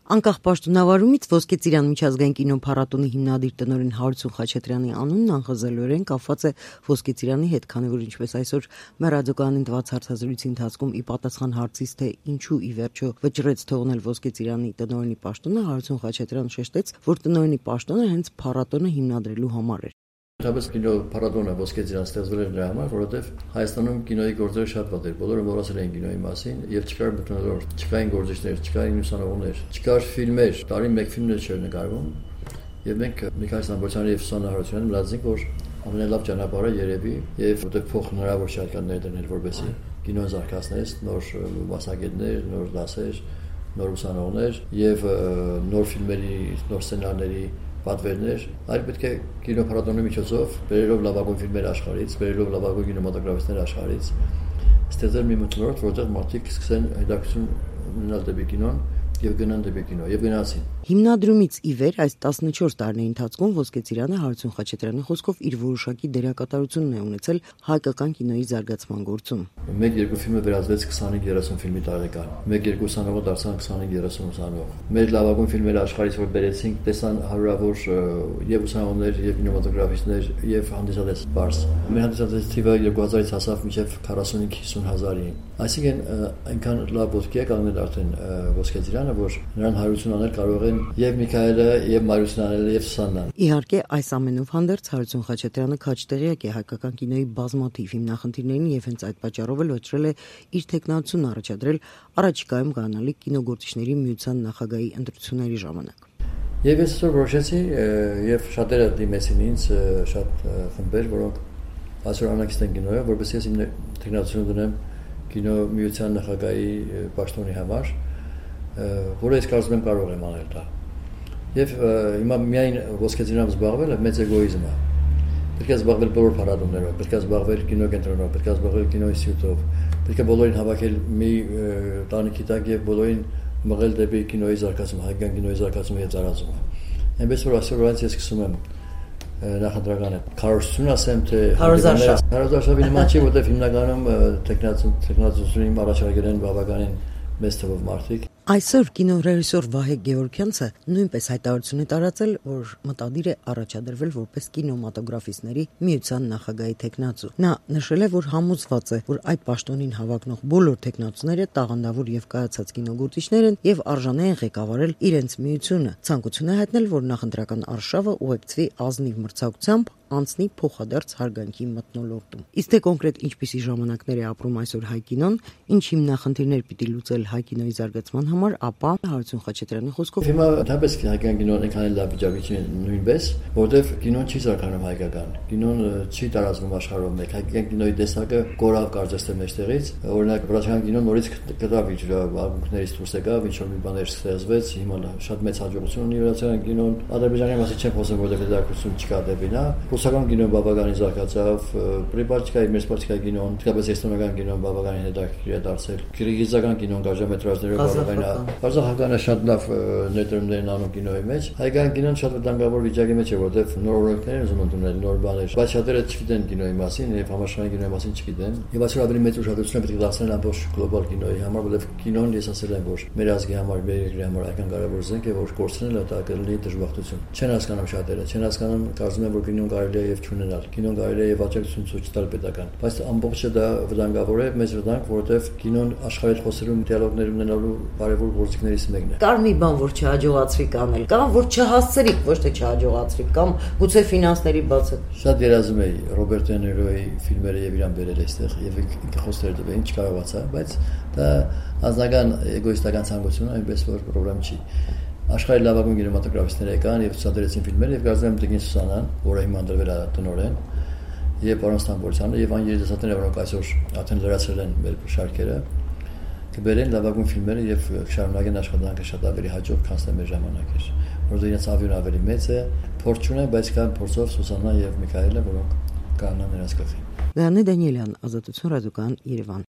Անկախ պաշտոնավարումից Ոսկե Ծիրան միջազգային կինոփառատոնի հիմնադիր տնօրեն Հարություն Խաչատրյանի անունն անխզելորեն կապված է Ոսկե Ծիրանի հետ, քանի որ ինչպես այսօր մեր ռադիոկայանին տված հարցազրույցի ընթացքում ի պատասխան հարցից, թե ինչու ի վերջո վճռեց թողնել Ոսկե Ծիրանի տնօրենի պաշտոնը, Հարություն Խաչատրյանը շեշտեց, որ տնօրենի պաշտոնը հենց փառատոնը հիմնադրելու համար էր։ Դեպս կինո փառատոնը Ոսկե Ծիրան ստեղծվել էր նրա համար, որովհետև Հայաստանում կինոյի գործերը շատ վատ էր, բոլորը մոռացել էին կինոյի մասին եւ չկար մթնոլորտ, չկային գործիչներ, չկային ուսանողներ, չկար ֆիլմեր, տարին մեկ ֆիլմներ չէր նկարվում։ Եվ մենք Միքայել Ստամբոլյանի եւ Սուսաննա Հարությունյանը մտածեցինք, որ ամենալավ ճանապարհը երևի եւ որտեղ փող հնարավոր չէ այդքան ներդնել, որովհետեւ կինոն զարգացնես, նոր մասնագետներ, նոր դասեր, նոր ուսանողներ եւ նոր ֆիլմերի, նոր սցենարների պատվերներ, այլ պետք է կինոփառատոնի միջոցով բերելով լավագույն ֆիլմեր աշխարհից, բերելով լավագույն կինեմատոգրաֆիստներ աշխարհից, ստեղծել մի մթնոլորտ, որտեղ մարդիկ սկսեն հետաքրքրություն ունենալ դեպի կինոն եւ գնան դեպի կինո եւ գնացին։ Հիմնադրումից ի վեր այս 14 տարիների ընթացքում Ոսկե Ծիրանը Հարություն Խաչատրյանի խոսքով իր որոշակի դերակատարությունն է ունեցել հայկական կինոյի զարգացման գործում։ 1-2 ֆիլմը վերածվեց 25-30 ֆիլմի տարեկան։ 1-2 ուսանողը դարձան 25-30 ուսանող։ Մեր լավագույն ֆիլմերը աշխարհից որ բերեցինք, տեսան հարյուրավոր եւ ուսանողներ, եւ կինեմատոգրաֆիստներ, եւ հանդիսատես բարձ։ Մեր հանդիսատես թիվը 2000-ից հասավ մինչեւ 45-50 հազարի։ Այսինքն այնքան լավ ոտքի է կանգնել արդեն Ոսկե Ծիրանը, որ նրան հարություն անել կարող են եւ Միքայելը, եւ Մարուսն անել, եւ Սուսաննան։ Իհարկե, այս ամենով հանդերձ Հարություն Խաչատրյանը քաչտեղյակ է հայկական կինոյի բազմաթիվ հիմնախնդիրներին եւ հենց այդ պատճառով էլ վճռել է իր տեխնացուն առաջադրել առաջիկայում կանալիք կինոգործիչների միության նախագահի ընտրությունների ժամանակ։ Եվ ես այսօր որոշեցի եւ շատերը դիմեցին ինձ, շատ խմբեր, որոնք այսօր անակից են կինոյը, որովհետեւ ես իմ տեխնացությունը դնեմ կինո միության նախագահի պաշտոնի համար, որը ես կարծում եմ կարող եմ անել դա։ Եվ հիմա միայն Ոսկե Ծիրանում զբաղվելը մեծ էգոիզմ է։ Պետք է զբաղվել բոլոր փառատոներով, պետք է զբաղվել կինոկենտրոնով, պետք է զբաղվել կինոինստիտուտով, պետք է բոլորին հավաքել մի տանիքի տակ եւ բոլորին մղել դեպի կինոյի զարգացում, հայկական կինոյի զարգացումը եւ զարգացումը։ Այնպես որ այսօրվանից ես սկսում եմ նախընտրականը քարոզություն ասեմ, թե քարոզարշավի նման չի, որտեղ հիմնականում տեխնացությունին առաջարկել են բավականին մեծ թվով մարդիկ։ Այսօր կինոռեժիսոր Վահե Գևորգյանցը նույնպես հայտարարություն է տարածել, որ մտադիր է առաջադրվել որպես կինոմատոգրաֆիստների միության նախագահի տեխնացու։ Նա նշել է, որ համոզված է, որ այդ պաշտոնին հավակնող բոլոր տեխնացուները տաղանդավոր եւ կայացած կինոգործիչներ են եւ արժանի են ղեկավարել իրենց միությունը։ Ցանկություն է հայտնել, որ նախընտրական արշավը ուղեկցվի ազնիվ մրցակցությամբ անցնի փոխադարձ հարգանքի մթնոլորտում։ Իսկ թե կոնկրետ ինչպիսի ժամանակներ է ապրում այսօր հայ կինոն, ինչ հիմնախնդիրներ պիտի լուծել հայ կինոյի զարգացման համար, ապա Հարություն Խաչատրյանի խոսքով հիմա դեպս հայկական կինոն այնքան լավ վիճակի չի նույնպես, որովհետև կինոն չի զարգանում հայկական։ Կինոն չի տարածվում աշխարհում մեկ։ Հայկական կինոյի տեսակը կորավ կարծես թե մեջտեղից։ Օրինակ վրացական կինոն նորից կդավ իր ակումբներից դուրս եկավ, ինչ որ մի բաներ ստեղծվեց, հիմա շատ մեծ հաջողություն ունի վրացական կինոն։ Ադրբեջանի մասին չեմ խոսում, որովհետև հետաքրքրություն չկա դեպի նա։ Ռուսական կինոն բավականին զարգացավ, պրիպարտիկայի, մերսպարտիկայի կինոն, թեկապես էստոնական կինոն բավականին հետաքրքիր է դարձել։ Կիրգիզական կինոն կարճամետրաժներով բավականին Ղազախականը շատ լավ ներդրումներ են անում կինոյի մեջ։ Հայկական կինոն շատ վտանգավոր վիճակի մեջ է, որտեղ նոր օրենքներ են ուզում ընդունել, նոր բաներ։ Բայց շատերը չգիտեն կինոյի մասին եւ համաշխարհային կինոյի մասին չգիտեն։ Եվ այսօր ավելի մեծ ուշադրություն պետք է դարձնել ամբողջ գլոբալ կինոյի համար, որտեղ կինոն ես ասել եմ, որ մեր ազգի համար, մեր երկրի համար այդքան կարևոր զենք է, որ կորցնելը դա կլինի դժբախտություն։ Չեն հասկանում շատերը, չեն հասկանում, կարծում եմ, որ կինոն կարելի է եւ չունենալ։ Կինոն կարելի է եւ աջակցություն ցույց տալ պետական։ Բայց ամբողջը դա վտանգավոր է, մեծ վտանգ, որովհետեւ կինոն աշխարհի խոսելու դիալոգներ ունենալու կարևոր գործիքներից մեկն է։ Կար մի բան, որ չհաջողացրի կանել, կամ որ չհասցրիք, ոչ թե չհաջողացրիք, կամ գուցե ֆինանսների բացը։ Շատ երազում էի Ռոբերտ Դե Նիրոյի ֆիլմերը եւ իրան բերել այստեղ եւ ինքը խոսքեր տվել, ինչ կարողացա, բայց դա անձնական էգոիստական ցանկություն է, այնպես որ խնդրեմ չի։ Աշխարհի լավագույն կինեմատոգրաֆիստներ եկան եւ ցուցադրեցին ֆիլմերը եւ գազեմ Տիկին Սուսանան, որը հիմա ընտրվել է տնօրեն, եւ պարոն Ստամբոլյանը եւ այն երիտասարդները, որոնք այսօր արդեն լրացրել են մեր շարքերը, կբերեն լավագույն ֆիլմերը եւ շարունակեն աշխատանքը շատ ավելի հաջող, քան մեր ժամանակ էր, որովհետեւ իրենց ավյուրը ավելի մեծ է, փորձ չունեն, բայց կան փորձով Սուսաննան եւ Միքայելը, որոնք կանան նրանց գլխին։ Լեոնիդ Դանիելյան, Ազատություն ռադիոկայան, Երևան։